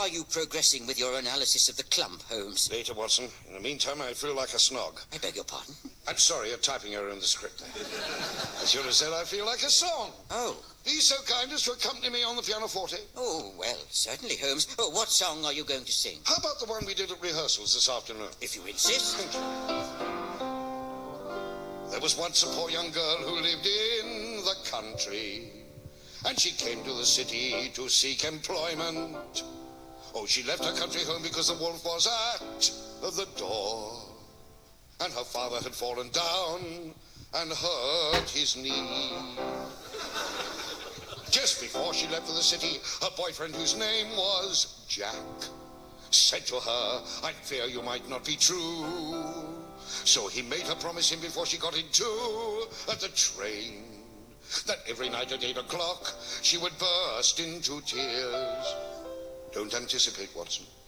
are you progressing with your analysis of the clump, Holmes? Later, Watson. In the meantime, I feel like a snog. I beg your pardon? I'm sorry, a typing error in the script there. I should have said I feel like a song. Oh. Be so kind as to accompany me on the pianoforte. Oh, well, certainly, Holmes. Oh, what song are you going to sing? How about the one we did at rehearsals this afternoon? If you insist. Thank you. There was once a poor young girl who lived in the country, and she came to the city to seek employment. Oh, she left her country home because the wolf was at the door, and her father had fallen down and hurt his knee. Just before she left for the city, her boyfriend, whose name was Jack, said to her, "I fear you might not be true." So he made her promise him before she got into the train that every night at 8 o'clock she would burst into tears. Don't anticipate, Watson.